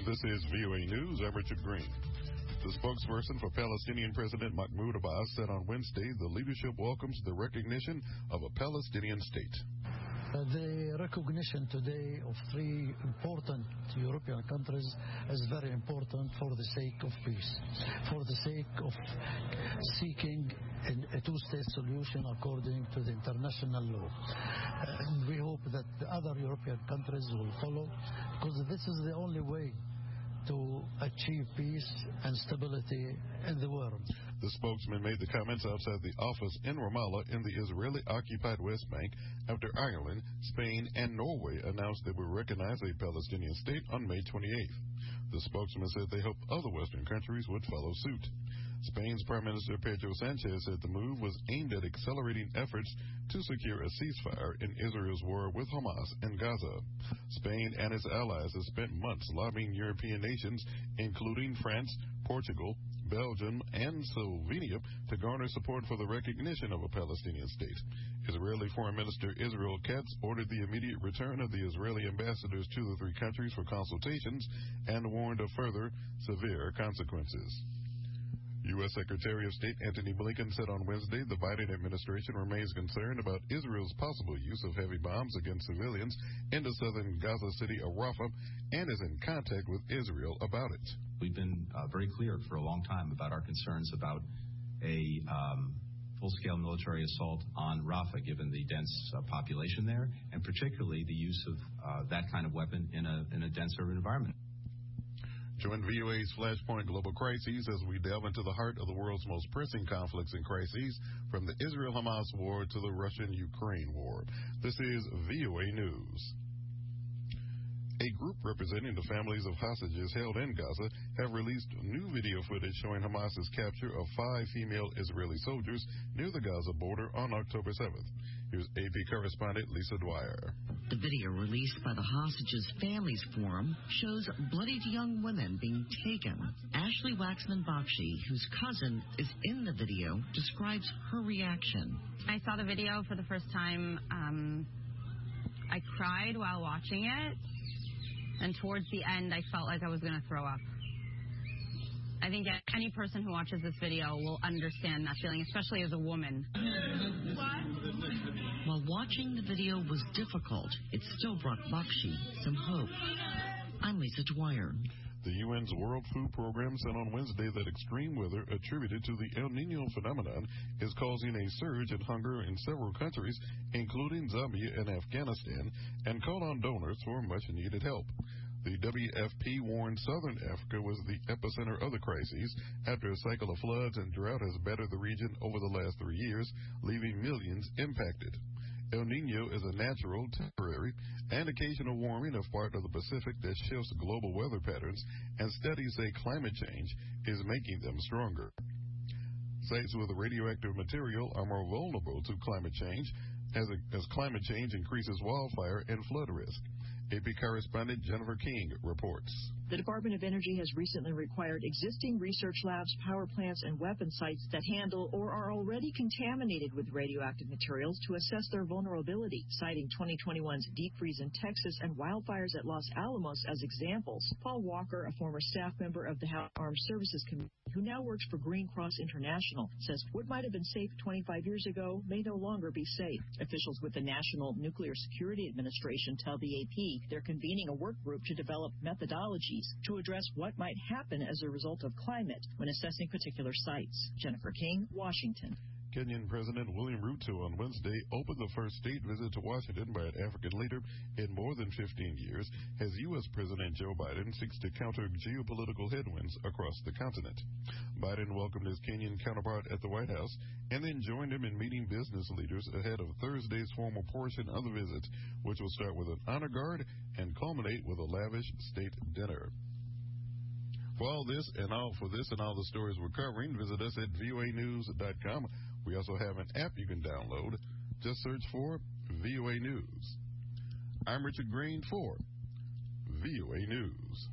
This is VOA News. I'm Richard Green. The spokesperson for Palestinian President Mahmoud Abbas said on Wednesday the leadership welcomes the recognition of a Palestinian state. The recognition today of three important European countries is very important for the sake of peace, for the sake of seeking a two-state solution according to the international law. And we hope that the other European countries will follow, because this is the only way to achieve peace and stability in the world. The spokesman made the comments outside the office in Ramallah in the Israeli-occupied West Bank after Ireland, Spain, and Norway announced they would recognize a Palestinian state on May 28th. The spokesman said they hoped other Western countries would follow suit. Spain's Prime Minister Pedro Sanchez said the move was aimed at accelerating efforts to secure a ceasefire in Israel's war with Hamas in Gaza. Spain and its allies have spent months lobbying European nations, including France, Portugal, Belgium, and Slovenia, to garner support for the recognition of a Palestinian state. Israeli Foreign Minister Israel Katz ordered the immediate return of the Israeli ambassadors to the three countries for consultations and warned of further severe consequences. U.S. Secretary of State Antony Blinken said on Wednesday the Biden administration remains concerned about Israel's possible use of heavy bombs against civilians in the southern Gaza city of Rafah and is in contact with Israel about it. We've been very clear for a long time about our concerns about a full-scale military assault on Rafah, given the dense population there, and particularly the use of that kind of weapon in a dense urban environment. Join VOA's Flashpoint Global Crises as we delve into the heart of the world's most pressing conflicts and crises, from the Israel-Hamas war to the Russian-Ukraine war. This is VOA News. A group representing the families of hostages held in Gaza have released new video footage showing Hamas's capture of 5 female Israeli soldiers near the Gaza border on October 7th. Here's AP correspondent Lisa Dwyer. The video released by the Hostages Families Forum shows bloodied young women being taken. Ashley Waxman Bakshi, whose cousin is in the video, describes her reaction. I saw the video for the first time. I cried while watching it, and towards the end, I felt like I was going to throw up. I think any person who watches this video will understand that feeling, especially as a woman. While watching the video was difficult, it still brought Bakshi some hope. I'm Lisa Dwyer. The UN's World Food Program said on Wednesday that extreme weather attributed to the El Nino phenomenon is causing a surge in hunger in several countries, including Zambia and Afghanistan, and called on donors for much-needed help. The WFP warned southern Africa was the epicenter of the crises after a cycle of floods and drought has battered the region over the last 3 years, leaving millions impacted. El Nino is a natural, temporary, and occasional warming of part of the Pacific that shifts global weather patterns, and studies say climate change is making them stronger. Sites with radioactive material are more vulnerable to climate change as climate change increases wildfire and flood risk. AP correspondent Jennifer King reports. The Department of Energy has recently required existing research labs, power plants, and weapon sites that handle or are already contaminated with radioactive materials to assess their vulnerability, citing 2021's deep freeze in Texas and wildfires at Los Alamos as examples. Paul Walker, a former staff member of the House Armed Services Committee, who now works for Green Cross International, says what might have been safe 25 years ago may no longer be safe. Officials with the National Nuclear Security Administration tell the AP they're convening a work group to develop methodologies to address what might happen as a result of climate when assessing particular sites. Jennifer King, Washington. Kenyan President William Ruto on Wednesday opened the first state visit to Washington by an African leader in more than 15 years as U.S. President Joe Biden seeks to counter geopolitical headwinds across the continent. Biden welcomed his Kenyan counterpart at the White House and then joined him in meeting business leaders ahead of Thursday's formal portion of the visit, which will start with an honor guard and culminate with a lavish state dinner. For all this and all the stories we're covering, visit us at voanews.com. We also have an app you can download. Just search for VOA News. I'm Richard Green for VOA News.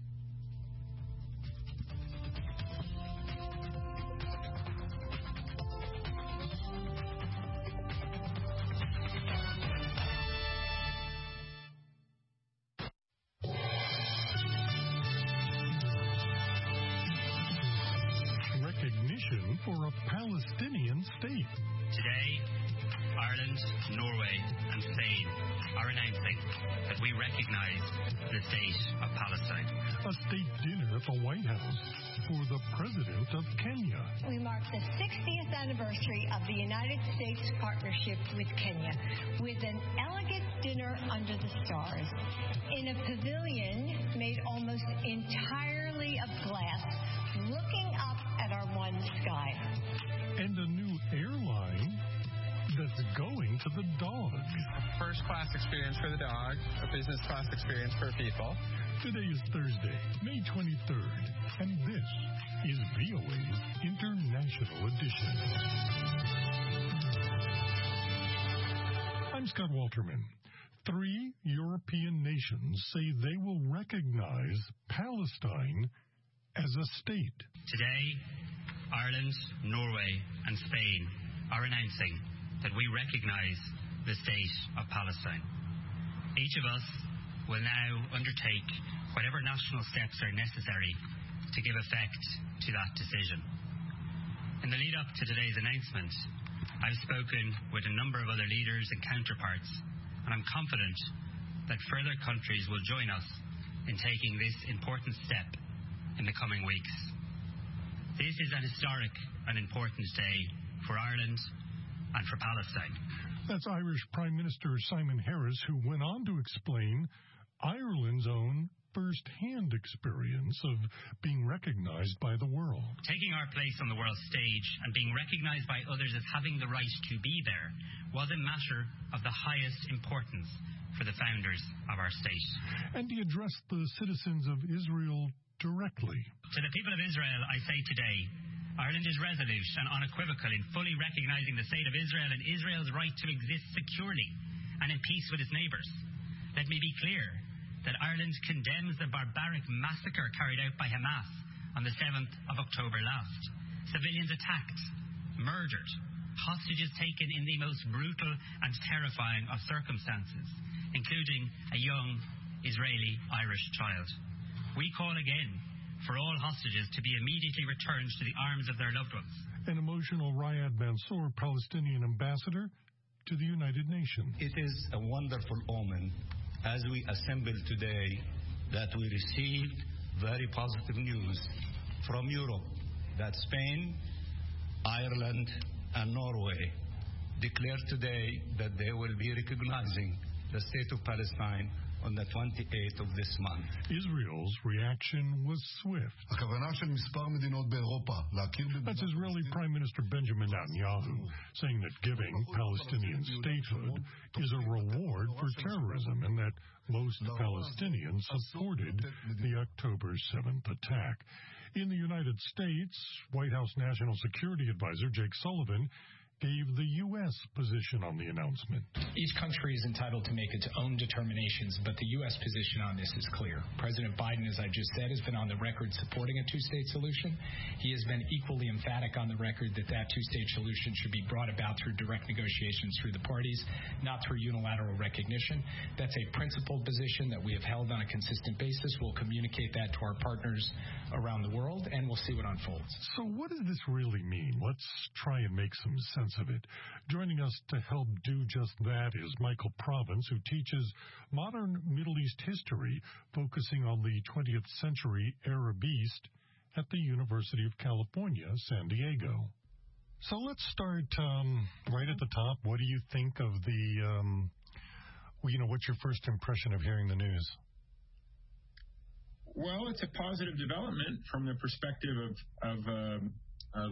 for a Palestinian state. Today, Ireland, Norway, and Spain are announcing that we recognize the state of Palestine. A state dinner at the White House for the President of Kenya. We mark the 60th anniversary of the United States partnership with Kenya with an elegant dinner under the stars in a pavilion made almost entirely of glass, looking up at our one sky. And a new airline that's going to the dog. First class experience for the dog, a business class experience for people. Today is Thursday, May 23rd, and this is VOA's International Edition. I'm Scott Walterman. 3 European nations say they will recognize Palestine as a state. Today, Ireland, Norway, and Spain are announcing that we recognize the state of Palestine. Each of us will now undertake whatever national steps are necessary to give effect to that decision. In the lead up to today's announcement, I've spoken with a number of other leaders and counterparts, and I'm confident that further countries will join us in taking this important step in the coming weeks. This is an historic and important day for Ireland and for Palestine. That's Irish Prime Minister Simon Harris, who went on to explain Ireland's own first-hand experience of being recognized by the world. Taking our place on the world stage and being recognized by others as having the right to be there was a matter of the highest importance for the founders of our state. And he addressed the citizens of Israel directly. To the people of Israel, I say today, Ireland is resolute and unequivocal in fully recognizing the state of Israel and Israel's right to exist securely and in peace with its neighbors. Let me be clear that Ireland condemns the barbaric massacre carried out by Hamas on the 7th of October last. Civilians attacked, murdered, hostages taken in the most brutal and terrifying of circumstances, including a young Israeli-Irish child. We call again for all hostages to be immediately returned to the arms of their loved ones. An emotional Riyad Mansour, Palestinian ambassador to the United Nations. It is a wonderful omen as we assemble today that we received very positive news from Europe that Spain, Ireland, and Norway declared today that they will be recognizing the state of Palestine on the 28th of this month. Israel's reaction was swift. That's Israeli Prime Minister Benjamin Netanyahu saying that giving Palestinian statehood is a reward for terrorism and that most Palestinians supported the October 7th attack. In the United States, White House National Security Advisor Jake Sullivan gave the U.S. position on the announcement. Each country is entitled to make its own determinations, but the U.S. position on this is clear. President Biden, as I just said, has been on the record supporting a two-state solution. He has been equally emphatic on the record that that two-state solution should be brought about through direct negotiations through the parties, not through unilateral recognition. That's a principled position that we have held on a consistent basis. We'll communicate that to our partners around the world, and we'll see what unfolds. So what does this really mean? Let's try and make some sense of it. Joining us to help do just that is Michael Provence, who teaches modern Middle East history, focusing on the 20th century Arab East at the University of California, San Diego. So let's start right at the top. What do you think of the, what's your first impression of hearing the news? Well, it's a positive development from the perspective of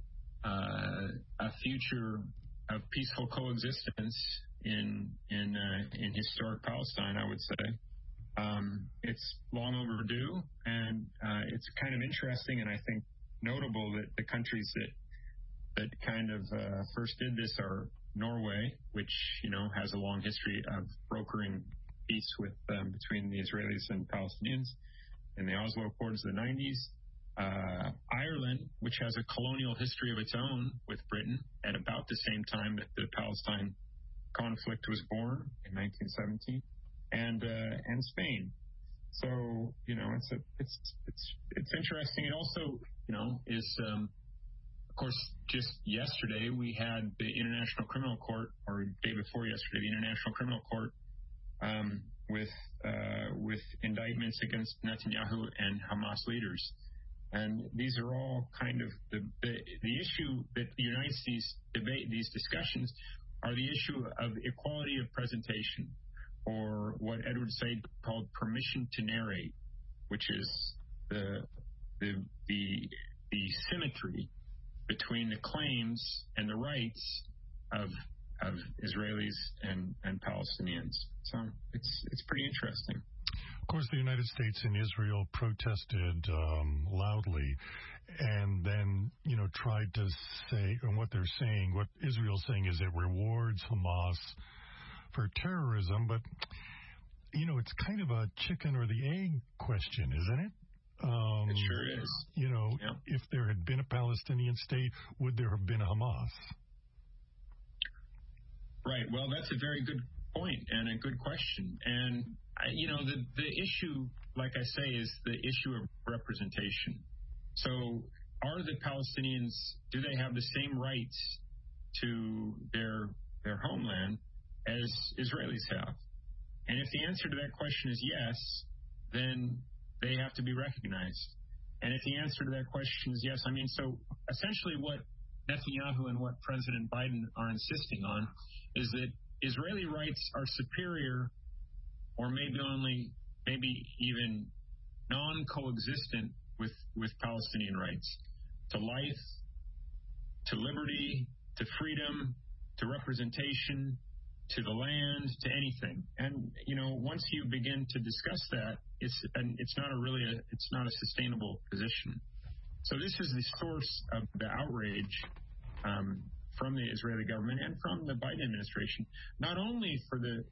a future of peaceful coexistence in historic Palestine, I would say. It's long overdue, and it's kind of interesting, and I think notable that the countries that kind of first did this are Norway, which has a long history of brokering peace with between the Israelis and Palestinians in the Oslo Accords of the 90s. Ireland, which has a colonial history of its own with Britain at about the same time that the Palestine conflict was born in 1917, and Spain. So it's interesting. It also is, of course, just yesterday we had the International Criminal Court, or day before yesterday, the International Criminal Court with indictments against Netanyahu and Hamas leaders. And these are all kind of the issue that unites these discussions are the issue of equality of presentation, or what Edward Said called permission to narrate, which is the symmetry between the claims and the rights of Israelis and Palestinians. So it's pretty interesting. Of course, the United States and Israel protested loudly, and then, tried to say, and what Israel's saying is it rewards Hamas for terrorism, but, it's kind of a chicken or the egg question, isn't it? It sure is. If there had been a Palestinian state, would there have been a Hamas? Right. Well, that's a very good point and a good question. And, the issue, like I say, is the issue of representation. So are the Palestinians, do they have the same rights to their homeland as Israelis have? And if the answer to that question is yes, then they have to be recognized. And if the answer to that question is yes, so essentially what Netanyahu and what President Biden are insisting on is that Israeli rights are superior, or maybe even non-coexistent with Palestinian rights to life, to liberty, to freedom, to representation, to the land, to anything. And once you begin to discuss that, it's not a sustainable position. So this is the source of the outrage from the Israeli government and from the Biden administration, not only for the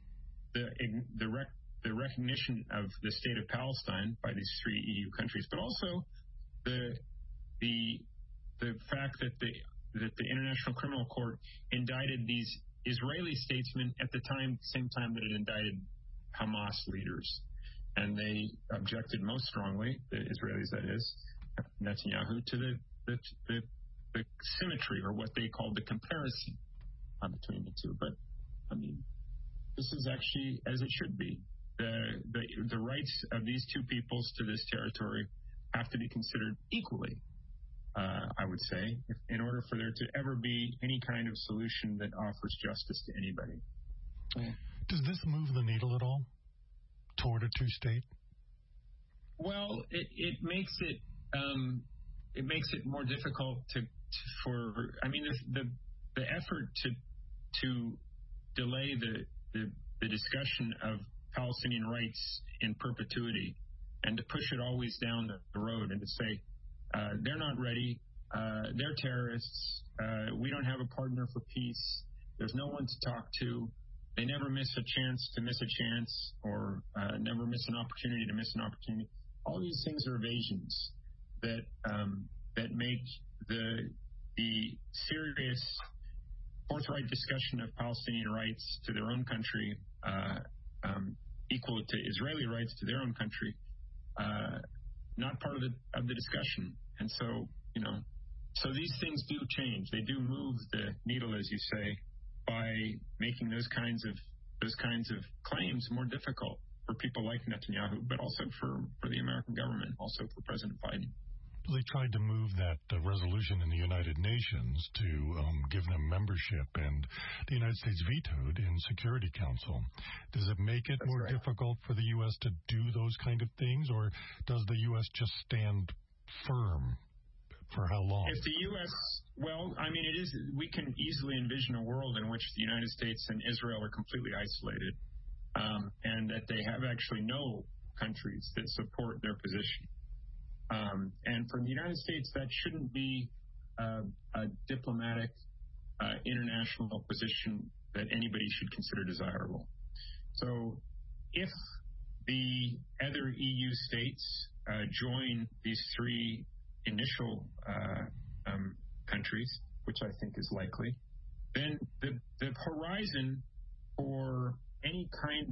recognition of the state of Palestine by these three EU countries, but also the fact that the International Criminal Court indicted these Israeli statesmen at the same time that it indicted Hamas leaders. And they objected most strongly, the Israelis that is, Netanyahu, to the symmetry, or what they called the comparison between the two. But, this is actually as it should be. The rights of these two peoples to this territory have to be considered equally, I would say, in order for there to ever be any kind of solution that offers justice to anybody. Does this move the needle at all toward a two-state? Well, it makes it more difficult the effort to delay the discussion of Palestinian rights in perpetuity, and to push it always down the road, and to say they're not ready, they're terrorists, we don't have a partner for peace, there's no one to talk to, they never miss a chance to miss a chance, or never miss an opportunity to miss an opportunity. All these things are evasions that make the serious, forthright discussion of Palestinian rights to their own country equal to Israeli rights to their own country not part of the discussion. And so so these things do change. They do move the needle, as you say, by making those kinds of claims more difficult for people like Netanyahu, but also for the American government, also for President Biden. They tried to move that resolution in the United Nations to give them membership, and the United States vetoed in Security Council. Does it make it more difficult for the U.S. to do those kind of things, or does the U.S. just stand firm? For how long? If the U.S., it is. We can easily envision a world in which the United States and Israel are completely isolated, and that they have actually no countries that support their position. And from the United States, that shouldn't be a diplomatic international position that anybody should consider desirable. So if the other EU states join these three initial countries, which I think is likely, then the horizon for any kind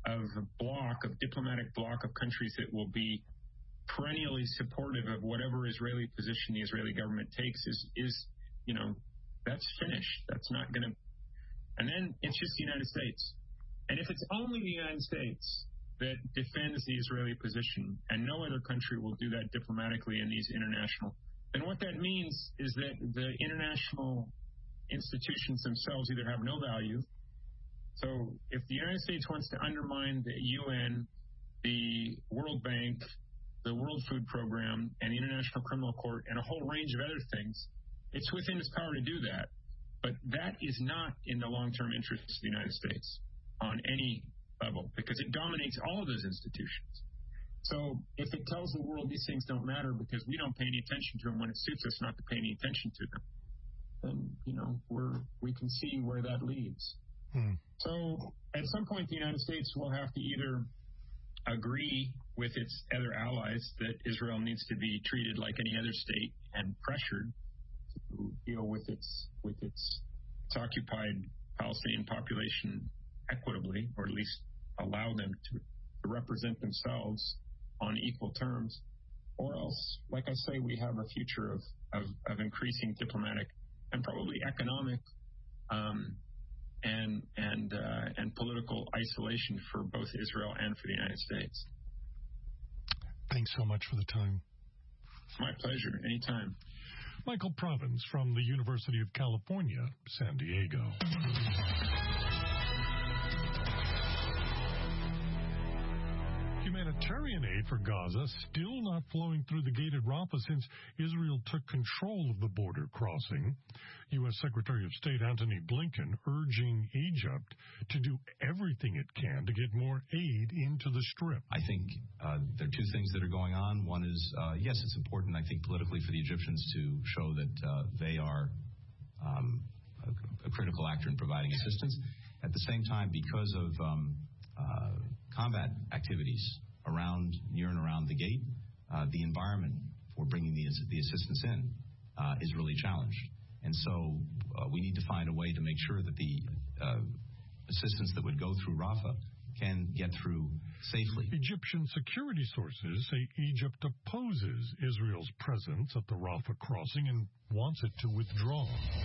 of diplomatic bloc of countries that will be perennially supportive of whatever Israeli position the Israeli government takes is that's finished. That's not going to. And then it's just the United States. And if it's only the United States that defends the Israeli position, and no other country will do that diplomatically in these international, then what that means is that the international institutions themselves either have no value. So if the United States wants to undermine the UN, the World Bank, the World Food Program, and the International Criminal Court, and a whole range of other things, it's within its power to do that. But that is not in the long-term interest of the United States on any level, because it dominates all of those institutions. So if it tells the world these things don't matter because we don't pay any attention to them when it suits us not to pay any attention to them, then, we can see where that leads. So at some point, the United States will have to either agree with its other allies that Israel needs to be treated like any other state and pressured to deal with its occupied Palestinian population equitably, or at least allow them to represent themselves on equal terms, or else, like I say, we have a future of increasing diplomatic and probably economic and political isolation for both Israel and for the United States. Thanks so much for the time. My pleasure. Anytime. Michael Provins from the University of California, San Diego. Humanitarian aid for Gaza still not flowing through the gate at Rafah since Israel took control of the border crossing. U.S. Secretary of State Antony Blinken urging Egypt to do everything it can to get more aid into the Strip. I think there are two things that are going on. One is, yes, it's important, I think, politically for the Egyptians to show that they are a critical actor in providing assistance. At the same time, because of combat activities near and around the gate, the environment for bringing the assistance in is really challenged. And so we need to find a way to make sure that the assistance that would go through Rafah can get through safely. Egyptian security sources say Egypt opposes Israel's presence at the Rafah crossing and wants it to withdraw.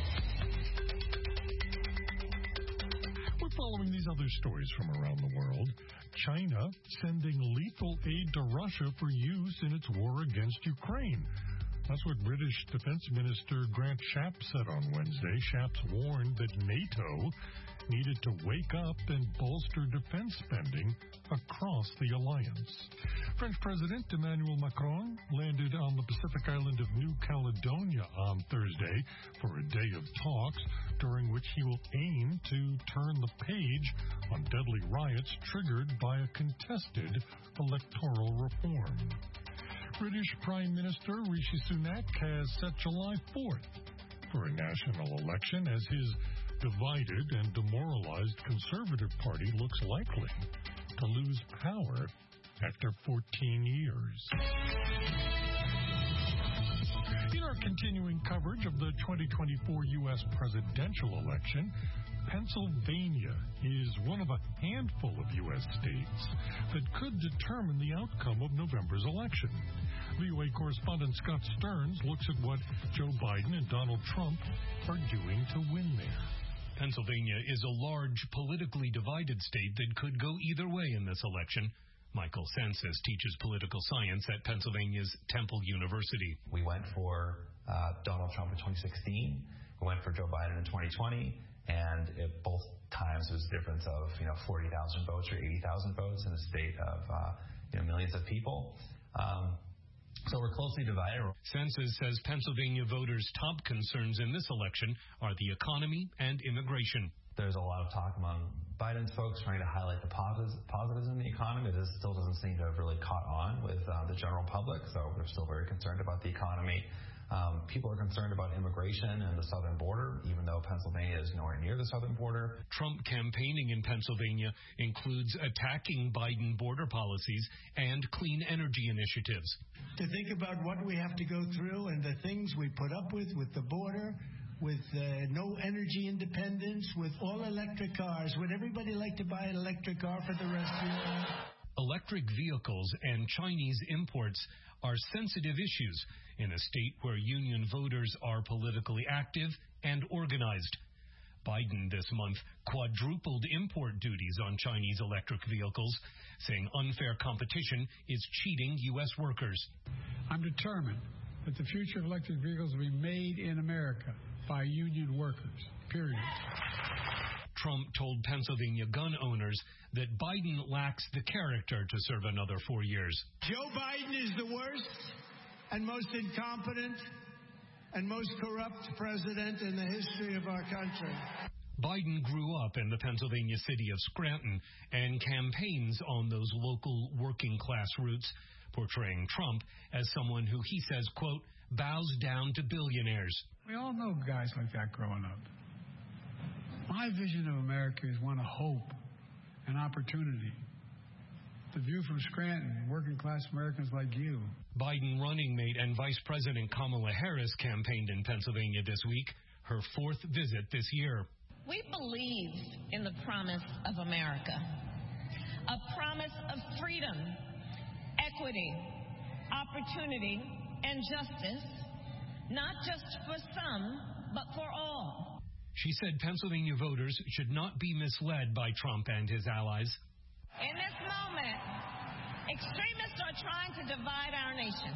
We're following these other stories from around the world. China sending lethal aid to Russia for use in its war against Ukraine. That's what British Defense Minister Grant Shapps said on Wednesday. Shapps warned that NATO needed to wake up and bolster defense spending across the alliance. French President Emmanuel Macron landed on the Pacific island of New Caledonia on Thursday for a day of talks, during which he will aim to turn the page on deadly riots triggered by a contested electoral reform. British Prime Minister Rishi Sunak has set July 4th for a national election as his divided and demoralized Conservative Party looks likely to lose power after 14 years. In our continuing coverage of the 2024 U.S. presidential election, Pennsylvania is one of a handful of U.S. states that could determine the outcome of November's election. VOA correspondent Scott Stearns looks at what Joe Biden and Donald Trump are doing to win there. Pennsylvania is a large, politically divided state that could go either way in this election. Michael Sensis teaches political science at Pennsylvania's Temple University. We went for Donald Trump in 2016. We went for Joe Biden in 2020. And at both times, there was a difference of 40,000 votes or 80,000 votes in a state of millions of people. So we're closely divided. Census says Pennsylvania voters' top concerns in this election are the economy and immigration. There's a lot of talk among Biden's folks trying to highlight the positives in the economy. This still doesn't seem to have really caught on with the general public, so we're still very concerned about the economy. People are concerned about immigration and the southern border, even though Pennsylvania is nowhere near the southern border. Trump campaigning in Pennsylvania includes attacking Biden border policies and clean energy initiatives. To think about what we have to go through and the things we put up with the border, with no energy independence, with all electric cars. Would everybody like to buy an electric car for the rest of the year? Electric vehicles and Chinese imports are sensitive issues in a state where union voters are politically active and organized. Biden this month quadrupled import duties on Chinese electric vehicles, saying unfair competition is cheating U.S. workers. I'm determined that the future of electric vehicles will be made in America by union workers, period. Trump told Pennsylvania gun owners that Biden lacks the character to serve another 4 years. Joe Biden is the worst and most incompetent and most corrupt president in the history of our country. Biden grew up in the Pennsylvania city of Scranton and campaigns on those local working class roots, portraying Trump as someone who he says, quote, bows down to billionaires. We all know guys like that growing up. My vision of America is one of hope and opportunity. The view from Scranton, working class Americans like you. Biden running mate and Vice President Kamala Harris campaigned in Pennsylvania this week, her 4th visit this year. We believe in the promise of America, a promise of freedom, equity, opportunity, and justice, not just for some, but for all. She said Pennsylvania voters should not be misled by Trump and his allies. In this moment, extremists are trying to divide our nation.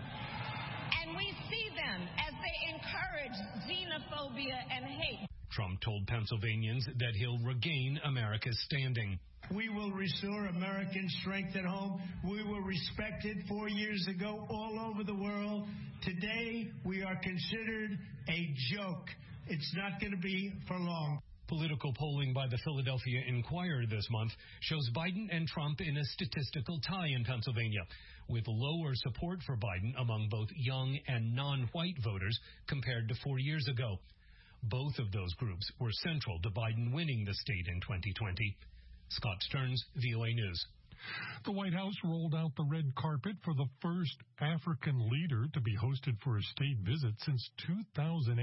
And we see them as they encourage xenophobia and hate. Trump told Pennsylvanians that he'll regain America's standing. We will restore American strength at home. We were respected 4 years ago all over the world. Today, we are considered a joke. It's not going to be for long. Political polling by the Philadelphia Inquirer this month shows Biden and Trump in a statistical tie in Pennsylvania, with lower support for Biden among both young and non-white voters compared to 4 years ago. Both of those groups were central to Biden winning the state in 2020. Scott Stearns, VOA News. The White House rolled out the red carpet for the first African leader to be hosted for a state visit since 2008.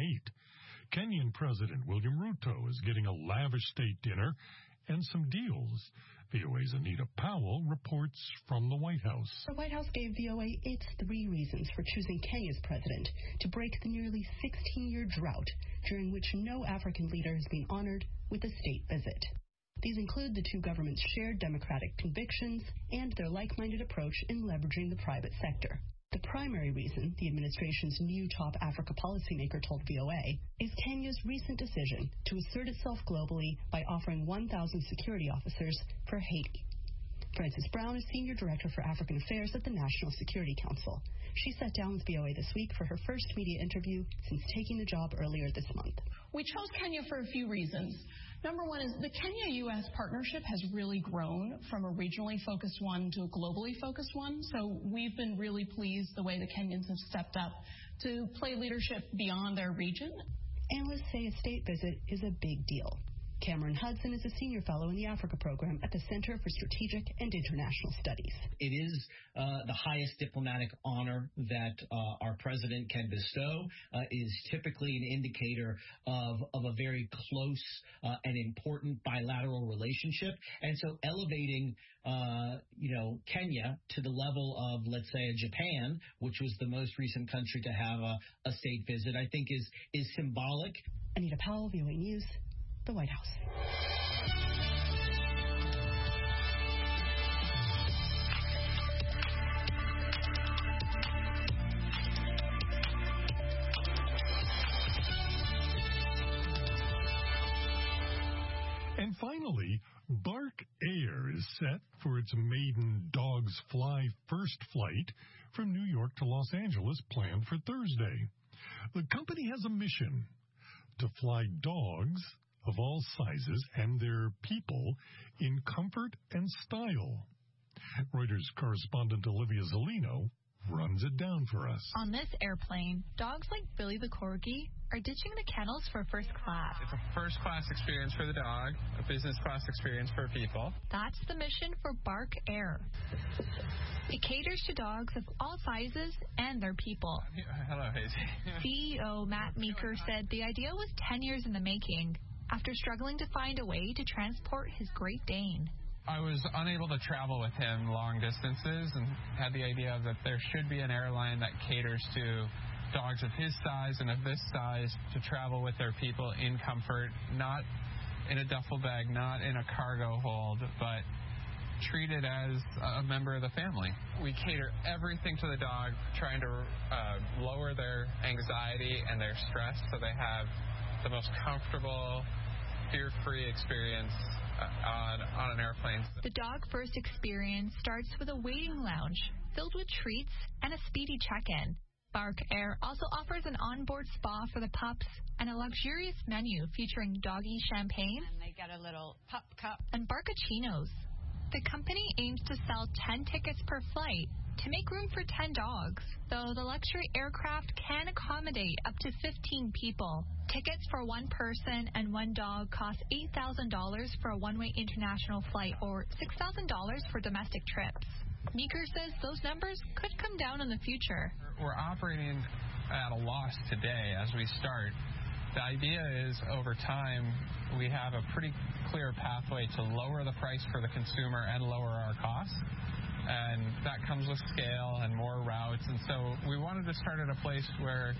Kenyan President William Ruto is getting a lavish state dinner and some deals. VOA's Anita Powell reports from the White House. The White House gave VOA its 3 reasons for choosing Kenya's president to break the nearly 16-year drought during which no African leader has been honored with a state visit. These include the 2 governments' shared democratic convictions and their like-minded approach in leveraging the private sector. The primary reason, the administration's new top Africa policymaker told VOA, is Kenya's recent decision to assert itself globally by offering 1,000 security officers for Haiti. Frances Brown is Senior Director for African Affairs at the National Security Council. She sat down with VOA this week for her first media interview since taking the job earlier this month. We chose Kenya for a few reasons. Number one is the Kenya-U.S. partnership has really grown from a regionally focused one to a globally focused one. So we've been really pleased the way the Kenyans have stepped up to play leadership beyond their region. Analysts say a state visit is a big deal. Cameron Hudson is a senior fellow in the Africa program at the Center for Strategic and International Studies. It is the highest diplomatic honor that our president can bestow. It is typically an indicator of a very close and important bilateral relationship. And so elevating Kenya to the level of, let's say, Japan, which was the most recent country to have a state visit, I think is symbolic. Anita Powell, VOA News, the White House. And finally, Bark Air is set for its maiden Dogs Fly first flight from New York to Los Angeles, planned for Thursday. The company has a mission: to fly dogs of all sizes and their people in comfort and style. Reuters correspondent Olivia Zolino runs it down for us. On this airplane, dogs like Billy the Corgi are ditching the kennels for first class. It's a first-class experience for the dog, a business-class experience for people. That's the mission for Bark Air. It caters to dogs of all sizes and their people. Hello, Hazy. CEO Matt Meeker said the idea was 10 years in the making after struggling to find a way to transport his Great Dane. I was unable to travel with him long distances and had the idea that there should be an airline that caters to dogs of his size and of this size to travel with their people in comfort, not in a duffel bag, not in a cargo hold, but treated as a member of the family. We cater everything to the dog, trying to lower their anxiety and their stress so they have the most comfortable, fear-free experience on an airplane. The dog first experience starts with a waiting lounge filled with treats and a speedy check-in. Bark Air also offers an onboard spa for the pups and a luxurious menu featuring doggy champagne and they get a little pup cup and Barcachinos. The company aims to sell 10 tickets per flight to make room for 10 dogs, though the luxury aircraft can accommodate up to 15 people. Tickets for one person and one dog cost $8,000 for a one-way international flight or $6,000 for domestic trips. Meeker says those numbers could come down in the future. We're operating at a loss today as we start. The idea is over time we have a pretty clear pathway to lower the price for the consumer and lower our costs. And that comes with scale and more routes. And so we wanted to start at a place where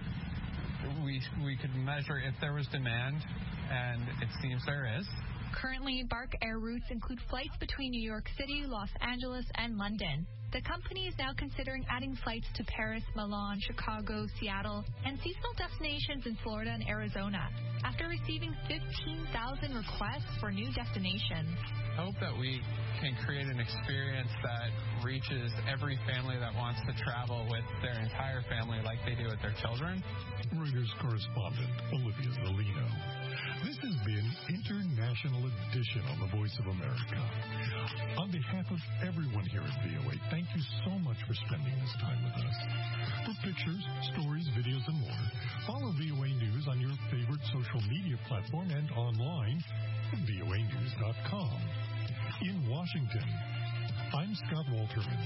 we could measure if there was demand, and it seems there is. Currently, Bark Air routes include flights between New York City, Los Angeles, and London. The company is now considering adding flights to Paris, Milan, Chicago, Seattle, and seasonal destinations in Florida and Arizona, after receiving 15,000 requests for new destinations. I hope that we can create an experience that reaches every family that wants to travel with their entire family like they do with their children. Reuters correspondent Olivia Zolino. This has been International Edition on the Voice of America. On behalf of everyone here at VOA, thank you so much for spending this time with us. For pictures, stories, videos, and more, follow VOA News on your favorite social media platform and online at voanews.com. In Washington, I'm Scott Walterman.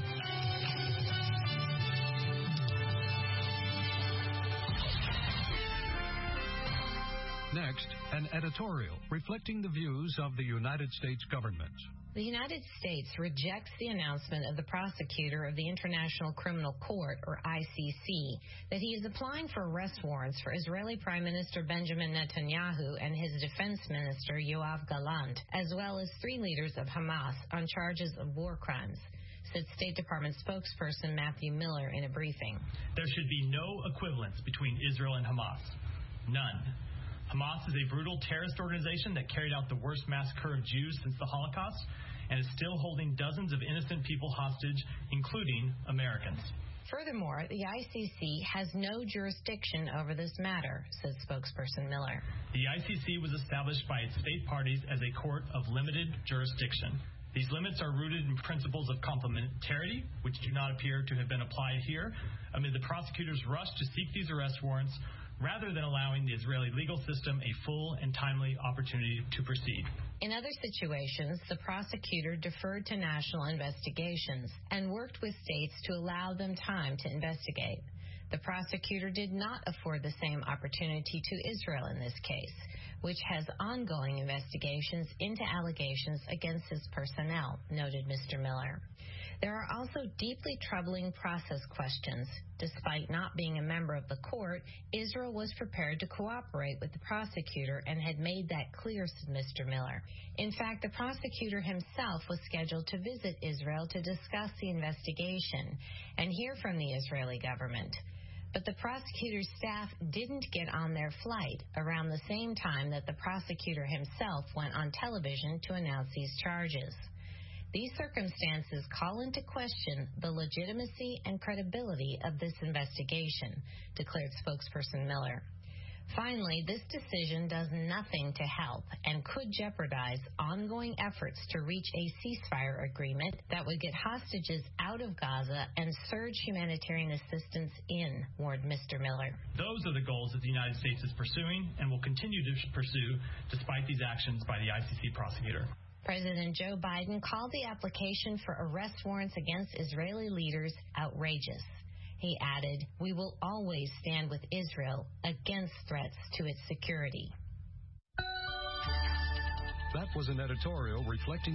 Next, an editorial reflecting the views of the United States government. The United States rejects the announcement of the prosecutor of the International Criminal Court, or ICC, that he is applying for arrest warrants for Israeli Prime Minister Benjamin Netanyahu and his defense minister Yoav Gallant, as well as 3 leaders of Hamas on charges of war crimes, said State Department spokesperson Matthew Miller in a briefing. There should be no equivalence between Israel and Hamas. None. Hamas is a brutal terrorist organization that carried out the worst massacre of Jews since the Holocaust and is still holding dozens of innocent people hostage, including Americans. Furthermore, the ICC has no jurisdiction over this matter, said spokesperson Miller. The ICC was established by its state parties as a court of limited jurisdiction. These limits are rooted in principles of complementarity, which do not appear to have been applied here, amid the prosecutor's rush to seek these arrest warrants rather than allowing the Israeli legal system a full and timely opportunity to proceed. In other situations, the prosecutor deferred to national investigations and worked with states to allow them time to investigate. The prosecutor did not afford the same opportunity to Israel in this case, which has ongoing investigations into allegations against its personnel, noted Mr. Miller. There are also deeply troubling process questions. Despite not being a member of the court, Israel was prepared to cooperate with the prosecutor and had made that clear, said Mr. Miller. In fact, the prosecutor himself was scheduled to visit Israel to discuss the investigation and hear from the Israeli government. But the prosecutor's staff didn't get on their flight around the same time that the prosecutor himself went on television to announce these charges. These circumstances call into question the legitimacy and credibility of this investigation, declared spokesperson Miller. Finally, this decision does nothing to help and could jeopardize ongoing efforts to reach a ceasefire agreement that would get hostages out of Gaza and surge humanitarian assistance in, warned Mr. Miller. Those are the goals that the United States is pursuing and will continue to pursue despite these actions by the ICC prosecutor. President Joe Biden called the application for arrest warrants against Israeli leaders outrageous. He added, "We will always stand with Israel against threats to its security." That was an editorial reflecting